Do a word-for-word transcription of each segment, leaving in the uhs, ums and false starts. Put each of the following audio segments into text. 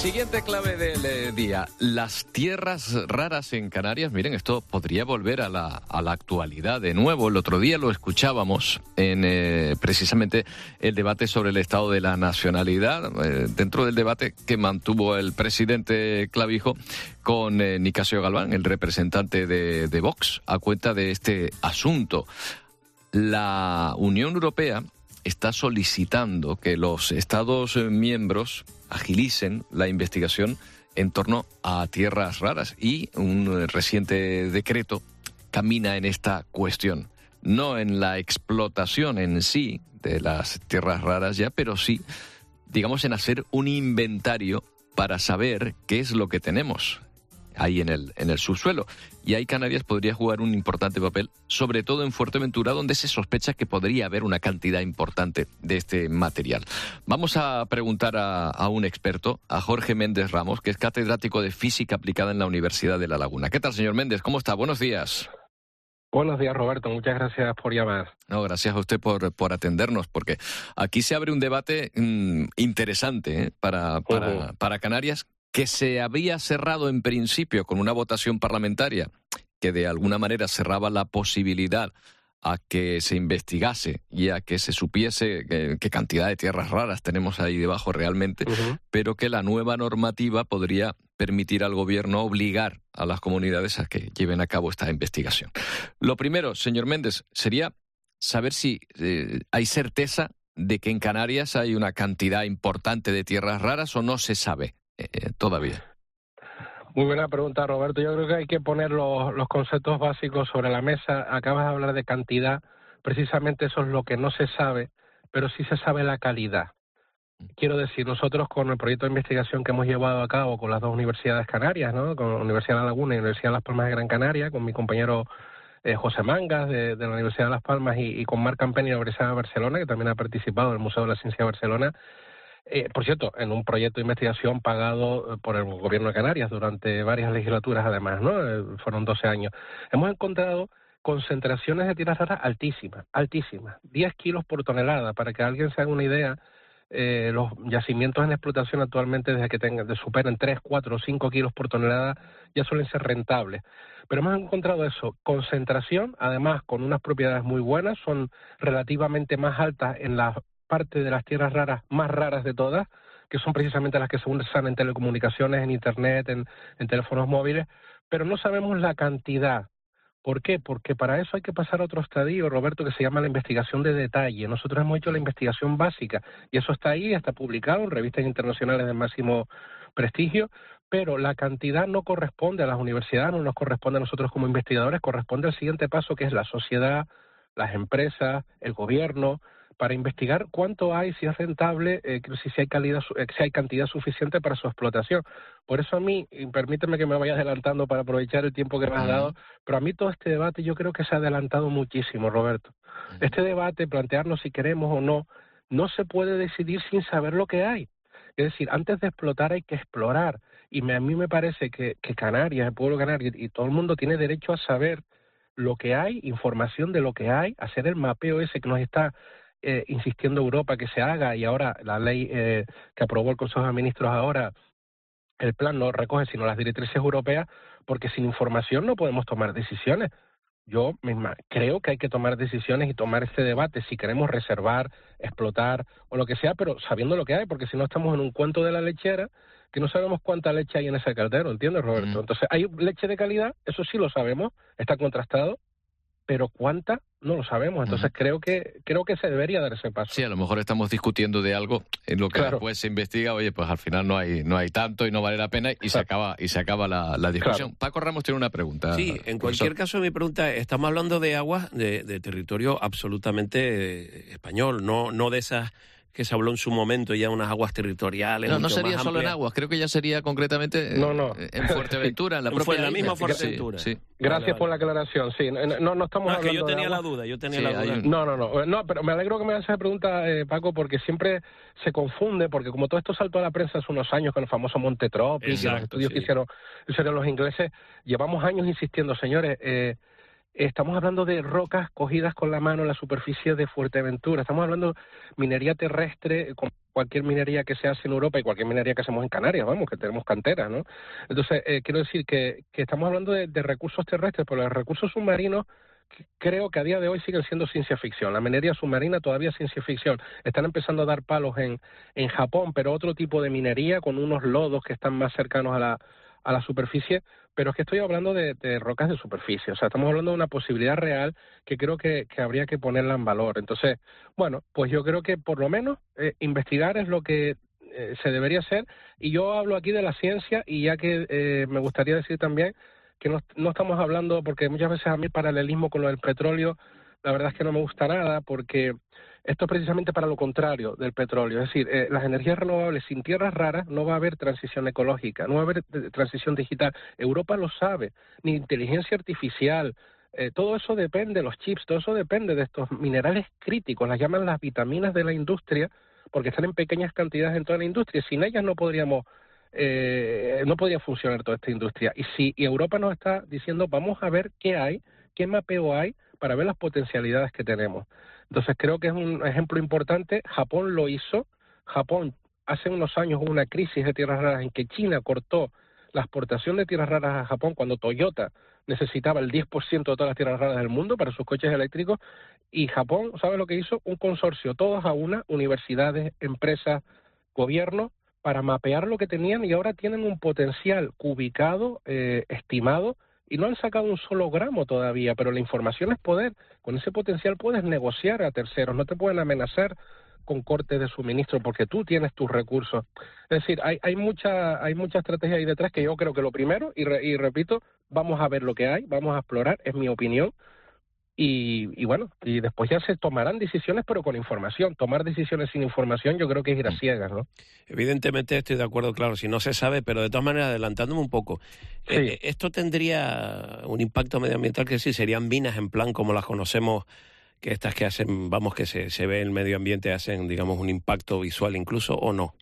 Siguiente clave del eh, día. Las tierras raras en Canarias. Miren, esto podría volver a la, a la actualidad de nuevo. El otro día lo escuchábamos en eh, precisamente el debate sobre el estado de la nacionalidad, eh, dentro del debate que mantuvo el presidente Clavijo con eh, Nicasio Galván, el representante de, de Vox, a cuenta de este asunto. La Unión Europea está solicitando que los Estados miembros agilicen la investigación en torno a tierras raras y un reciente decreto camina en esta cuestión. No en la explotación en sí de las tierras raras ya, pero sí, digamos, en hacer un inventario para saber qué es lo que tenemos ahí en el, en el subsuelo. Y ahí Canarias podría jugar un importante papel, sobre todo en Fuerteventura, donde se sospecha que podría haber una cantidad importante de este material. Vamos a preguntar a, a un experto, a Jorge Méndez Ramos, que es catedrático de Física Aplicada en la Universidad de La Laguna. ¿Qué tal, señor Méndez? ¿Cómo está? Buenos días. Buenos días, Roberto. Muchas gracias por llamar. No, gracias a usted por, por atendernos, porque aquí se abre un debate mmm, interesante ¿eh? para, para, uh-huh. para Canarias, que se había cerrado en principio con una votación parlamentaria que de alguna manera cerraba la posibilidad a que se investigase y a que se supiese qué, qué cantidad de tierras raras tenemos ahí debajo realmente, uh-huh. pero que la nueva normativa podría permitir al gobierno obligar a las comunidades a que lleven a cabo esta investigación. Lo primero, señor Méndez, sería saber si eh, hay certeza de que en Canarias hay una cantidad importante de tierras raras o no se sabe. Eh, todavía. Muy buena pregunta, Roberto. Yo creo que hay que poner los, los conceptos básicos sobre la mesa. Acabas de hablar de cantidad. Precisamente eso es lo que no se sabe, pero sí se sabe la calidad. Quiero decir, nosotros con el proyecto de investigación que hemos llevado a cabo con las dos universidades canarias, ¿no? Con la Universidad de La Laguna y la Universidad de Las Palmas de Gran Canaria, con mi compañero eh, José Mangas de, de la Universidad de Las Palmas y, y con Marc Campeny de la Universidad de Barcelona, que también ha participado en el Museo de la Ciencia de Barcelona. Eh, por cierto, en un proyecto de investigación pagado por el Gobierno de Canarias durante varias legislaturas, además, ¿no? Eh, fueron doce años. Hemos encontrado concentraciones de tierras raras altísimas, altísimas, diez kilos por tonelada. Para que alguien se haga una idea, eh, los yacimientos en explotación actualmente, desde que tengan, de superen tres, cuatro o cinco kilos por tonelada, ya suelen ser rentables. Pero hemos encontrado eso, concentración, además con unas propiedades muy buenas, son relativamente más altas en las parte de las tierras raras más raras de todas, que son precisamente las que se usan en telecomunicaciones, en internet, en, en teléfonos móviles, pero no sabemos la cantidad. ¿Por qué? Porque para eso hay que pasar a otro estadio, Roberto, que se llama la investigación de detalle. Nosotros hemos hecho la investigación básica y eso está ahí, está publicado en revistas internacionales de máximo prestigio, pero la cantidad no corresponde a las universidades, no nos corresponde a nosotros como investigadores, corresponde al siguiente paso, que es la sociedad, las empresas, el gobierno, para investigar cuánto hay, si es rentable, eh, si, si hay calidad, si hay cantidad suficiente para su explotación. Por eso a mí, y permíteme que me vaya adelantando para aprovechar el tiempo que me has dado, pero a mí todo este debate yo creo que se ha adelantado muchísimo, Roberto. Este debate, plantearnos si queremos o no, no se puede decidir sin saber lo que hay. Es decir, antes de explotar hay que explorar. Y me, a mí me parece que, que Canarias, el pueblo canario y todo el mundo tiene derecho a saber lo que hay, información de lo que hay, hacer el mapeo ese que nos está Eh, insistiendo Europa que se haga, y ahora la ley eh, que aprobó el Consejo de Ministros ahora, el plan no recoge sino las directrices europeas, porque sin información no podemos tomar decisiones. Yo misma creo que hay que tomar decisiones y tomar este debate si queremos reservar, explotar o lo que sea, pero sabiendo lo que hay, porque si no estamos en un cuento de la lechera que no sabemos cuánta leche hay en ese caldero, ¿entiendes, Roberto? Mm. Entonces, ¿hay leche de calidad? Eso sí lo sabemos, está contrastado, pero cuánta no lo sabemos. Entonces uh-huh. creo que creo que se debería dar ese paso. Sí, a lo mejor estamos discutiendo de algo en lo que claro. después se investiga, oye, pues al final no hay no hay tanto y no vale la pena y claro. se acaba y se acaba la, la discusión. Claro. Paco Ramos tiene una pregunta. Sí, en cualquier profesor. caso mi pregunta, estamos hablando de aguas de, de territorio absolutamente eh, español, no no de esas que se habló en su momento, ya unas aguas territoriales. No, no sería solo en aguas, creo que ya sería concretamente no, no. en Fuerteventura, en la propia en la misma Fuerteventura. Sí, sí. Gracias vale, por vale. la aclaración. Sí, no, no, no estamos no, hablando es que yo tenía de la agua. duda, yo tenía sí, la duda. Un... No, no, no, no, pero me alegro que me hagas esa pregunta, eh, Paco, porque siempre se confunde, porque como todo esto saltó a la prensa hace unos años con el famoso Monte Tropic y los estudios sí. que hicieron, hicieron los ingleses, llevamos años insistiendo, señores, eh, estamos hablando de rocas cogidas con la mano en la superficie de Fuerteventura. Estamos hablando de minería terrestre, como cualquier minería que se hace en Europa y cualquier minería que hacemos en Canarias, vamos, que tenemos canteras, ¿no? Entonces, eh, quiero decir que, que estamos hablando de, de recursos terrestres, pero los recursos submarinos creo que a día de hoy siguen siendo ciencia ficción. La minería submarina todavía es ciencia ficción. Están empezando a dar palos en, en Japón, pero otro tipo de minería con unos lodos que están más cercanos a la, a la superficie, pero es que estoy hablando de, de rocas de superficie. O sea, estamos hablando de una posibilidad real que creo que, que habría que ponerla en valor. Entonces, bueno, pues yo creo que por lo menos eh, investigar es lo que eh, se debería hacer, y yo hablo aquí de la ciencia, y ya que eh, me gustaría decir también que no, no estamos hablando, porque muchas veces a mí el paralelismo con lo del petróleo, la verdad es que no me gusta nada, porque esto es precisamente para lo contrario del petróleo. Es decir, eh, las energías renovables sin tierras raras no va a haber transición ecológica, no va a haber eh, transición digital. Europa lo sabe, ni inteligencia artificial, eh, todo eso depende, los chips, todo eso depende de estos minerales críticos, las llaman las vitaminas de la industria, porque están en pequeñas cantidades en toda la industria. Sin ellas no podríamos Eh, no podía funcionar toda esta industria. Y si y Europa nos está diciendo, vamos a ver qué hay, qué mapeo hay para ver las potencialidades que tenemos. Entonces creo que es un ejemplo importante. Japón lo hizo. Japón hace unos años hubo una crisis de tierras raras en que China cortó la exportación de tierras raras a Japón cuando Toyota necesitaba el diez por ciento de todas las tierras raras del mundo para sus coches eléctricos, y Japón, ¿sabe lo que hizo? Un consorcio, todos a una, universidades, empresas, gobierno, para mapear lo que tenían, y ahora tienen un potencial cubicado, eh, estimado, y no han sacado un solo gramo todavía, pero la información es poder. Con ese potencial puedes negociar a terceros, no te pueden amenazar con cortes de suministro porque tú tienes tus recursos. Es decir, hay, hay mucha hay mucha estrategia ahí detrás, que yo creo que lo primero, y, re, y repito, vamos a ver lo que hay, vamos a explorar, es mi opinión. Y, y bueno, y después ya se tomarán decisiones, pero con información. Tomar decisiones sin información yo creo que es ir a ciegas, ¿no? Evidentemente estoy de acuerdo, claro, si no se sabe, pero de todas maneras, adelantándome un poco, sí. eh, ¿esto tendría un impacto medioambiental? Que sí, serían minas en plan como las conocemos, que estas que hacen, vamos, que se, se ve en el medio ambiente, hacen, digamos, un impacto visual incluso, ¿o no?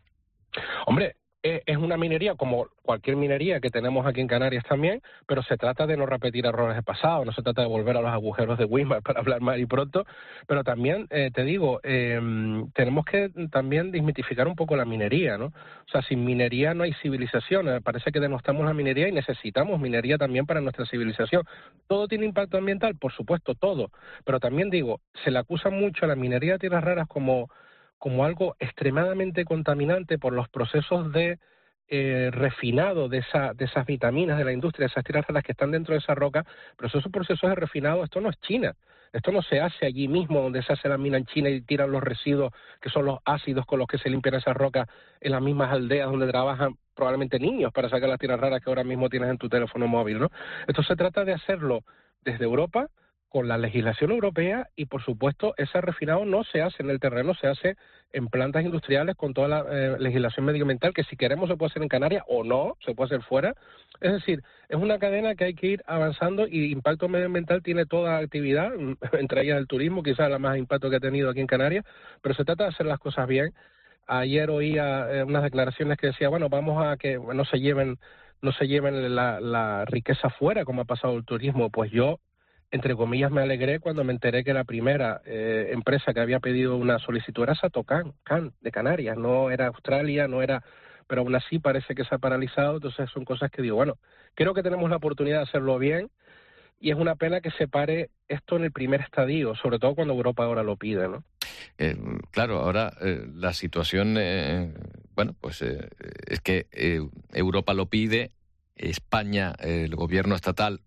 Hombre, es una minería como cualquier minería que tenemos aquí en Canarias también, pero se trata de no repetir errores del pasado, no se trata de volver a los agujeros de Wismar, para hablar mal y pronto, pero también, eh, te digo, eh, tenemos que también desmitificar un poco la minería, ¿no? O sea, sin minería no hay civilización, parece que denostamos la minería y necesitamos minería también para nuestra civilización. ¿Todo tiene impacto ambiental? Por supuesto, todo, pero también digo, se le acusa mucho a la minería de tierras raras como como algo extremadamente contaminante por los procesos de eh, refinado de, esa, de esas vitaminas de la industria, de esas tierras raras que están dentro de esa roca, pero esos procesos de refinado, esto no es China, esto no se hace allí mismo donde se hace la mina en China y tiran los residuos, que son los ácidos con los que se limpian esas rocas en las mismas aldeas donde trabajan probablemente niños para sacar las tierras raras que ahora mismo tienes en tu teléfono móvil, ¿no? Esto se trata de hacerlo desde Europa, con la legislación europea, y por supuesto ese refinado no se hace en el terreno, se hace en plantas industriales con toda la eh, legislación medioambiental, que si queremos se puede hacer en Canarias o no, se puede hacer fuera. Es decir, es una cadena que hay que ir avanzando, y impacto medioambiental tiene toda actividad, entre ellas el turismo, quizás la más impacto que ha tenido aquí en Canarias, pero se trata de hacer las cosas bien. Ayer oía eh, unas declaraciones que decía, bueno, vamos a que no se lleven no se lleven la, la riqueza fuera, como ha pasado el turismo. Pues yo, entre comillas, me alegré cuando me enteré que la primera eh, empresa que había pedido una solicitud era Satocan, Can, de Canarias, no era Australia, no era, pero aún así parece que se ha paralizado. Entonces son cosas que digo, bueno, creo que tenemos la oportunidad de hacerlo bien, y es una pena que se pare esto en el primer estadio, sobre todo cuando Europa ahora lo pide, ¿no? Eh, claro, ahora eh, la situación, eh, bueno, pues eh, es que eh, Europa lo pide, España, eh, el gobierno estatal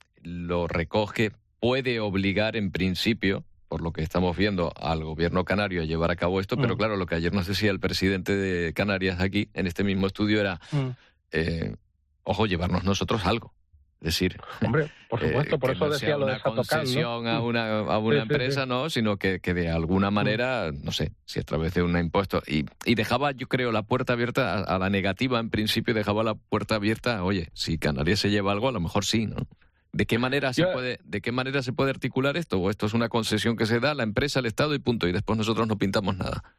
lo recoge, puede obligar en principio, por lo que estamos viendo, al gobierno canario a llevar a cabo esto, mm. pero claro, lo que ayer nos decía el presidente de Canarias aquí, en este mismo estudio, era, mm. eh, ojo, llevarnos nosotros algo. Es decir, hombre, por supuesto, eh, por eso no decía lo de una concesión, ¿no? a una, a una sí, empresa, sí, sí. no, sino que, que de alguna manera, no sé, si a través de un impuesto, y, y dejaba, yo creo, la puerta abierta a, a la negativa, en principio dejaba la puerta abierta, oye, si Canarias se lleva algo, a lo mejor sí, ¿no? ¿De qué manera se puede, de qué manera se puede articular esto? ¿O esto es una concesión que se da a la empresa, al Estado y punto, y después nosotros no pintamos nada?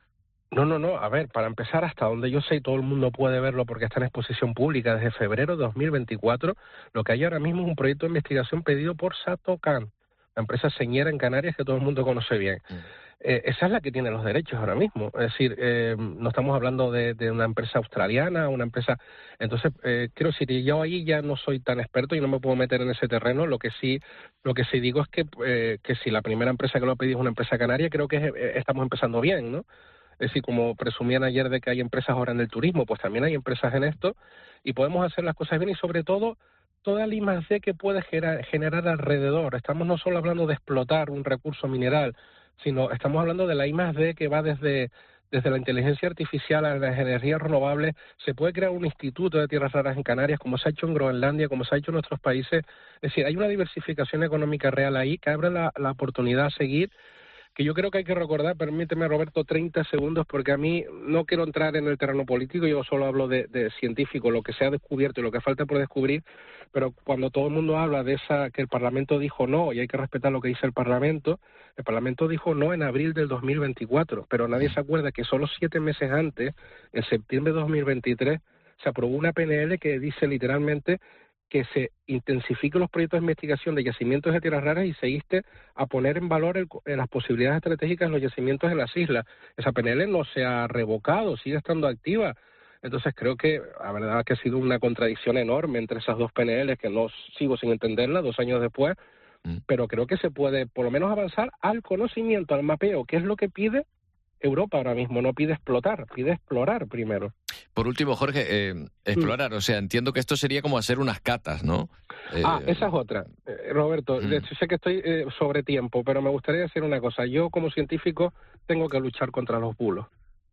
No, no, no. A ver, para empezar, hasta donde yo sé, y todo el mundo puede verlo porque está en exposición pública desde febrero de dos mil veinticuatro, lo que hay ahora mismo es un proyecto de investigación pedido por Satocan, la empresa señera en Canarias que todo el mundo conoce bien. Mm. Eh, esa es la que tiene los derechos ahora mismo. Es decir, eh, no estamos hablando de, de una empresa australiana, una empresa... Entonces, eh, quiero decir, yo ahí ya no soy tan experto y no me puedo meter en ese terreno. Lo que sí lo que sí digo es que, eh, que si la primera empresa que lo ha pedido es una empresa canaria, creo que eh, estamos empezando bien, ¿no? Es decir, como presumían ayer de que hay empresas ahora en el turismo, pues también hay empresas en esto y podemos hacer las cosas bien y sobre todo toda la I más D que puede generar, generar alrededor. Estamos no solo hablando de explotar un recurso mineral, sino estamos hablando de la I más D que va desde, desde la inteligencia artificial a las energías renovables. Se puede crear un instituto de tierras raras en Canarias, como se ha hecho en Groenlandia, como se ha hecho en otros países. Es decir, hay una diversificación económica real ahí que abre la, la oportunidad a seguir, que yo creo que hay que recordar. Permíteme, Roberto, treinta segundos, porque a mí no quiero entrar en el terreno político, yo solo hablo de, de científico, lo que se ha descubierto y lo que falta por descubrir, pero cuando todo el mundo habla de esa que el Parlamento dijo no, y hay que respetar lo que dice el Parlamento, el Parlamento dijo no en abril del dos mil veinticuatro, pero nadie se acuerda que solo siete meses antes, en septiembre de dos mil veintitrés, se aprobó una P N L que dice literalmente que se intensifiquen los proyectos de investigación de yacimientos de tierras raras y se inste a poner en valor el, las posibilidades estratégicas en los yacimientos de las islas. Esa P N L no se ha revocado, sigue estando activa. Entonces creo que la verdad que ha sido una contradicción enorme entre esas dos P N Ls, que no sigo sin entenderla dos años después, mm. pero creo que se puede por lo menos avanzar al conocimiento, al mapeo, que es lo que pide Europa ahora mismo. No pide explotar, pide explorar primero. Por último, Jorge, eh, explorar, mm. o sea, entiendo que esto sería como hacer unas catas, ¿no? Eh, ah, esa es otra. Eh, Roberto, mm. de hecho, sé que estoy eh, sobre tiempo, pero me gustaría decir una cosa. Yo, como científico, tengo que luchar contra los bulos.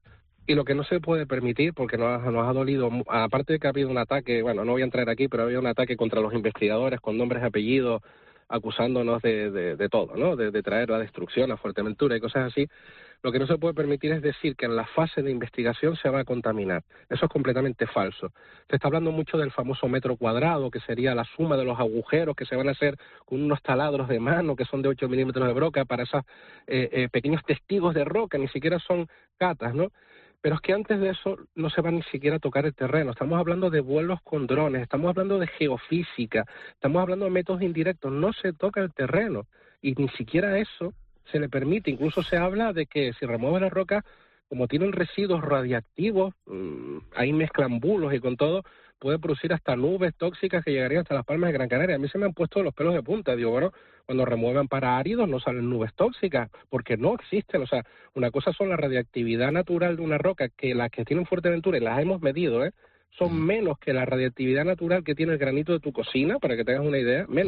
Y lo que no se puede permitir, porque nos ha, nos ha dolido, aparte de que ha habido un ataque, bueno, no voy a entrar aquí, pero había un ataque contra los investigadores con nombres y apellidos, acusándonos de, de, de todo, ¿no? De, de traer la destrucción a Fuerteventura y cosas así. Lo que no se puede permitir es decir que en la fase de investigación se va a contaminar. Eso es completamente falso. Se está hablando mucho del famoso metro cuadrado, que sería la suma de los agujeros que se van a hacer con unos taladros de mano que son de ocho milímetros de broca para esos eh, eh, pequeños testigos de roca, ni siquiera son catas, ¿no? Pero es que antes de eso no se va ni siquiera a tocar el terreno. Estamos hablando de vuelos con drones, estamos hablando de geofísica, estamos hablando de métodos indirectos. No se toca el terreno y ni siquiera eso se le permite. Incluso se habla de que si remueve la roca, como tienen residuos radiactivos, mmm, ahí mezclan bulos y con todo, puede producir hasta nubes tóxicas que llegarían hasta las Palmas de Gran Canaria. A mí se me han puesto los pelos de punta. Digo, bueno, cuando remueven para áridos no salen nubes tóxicas, porque no existen. O sea, una cosa son la radiactividad natural de una roca, que las que tienen Fuerteventura, y las hemos medido, ¿eh? son menos que la radiactividad natural que tiene el granito de tu cocina, para que tengas una idea, menos.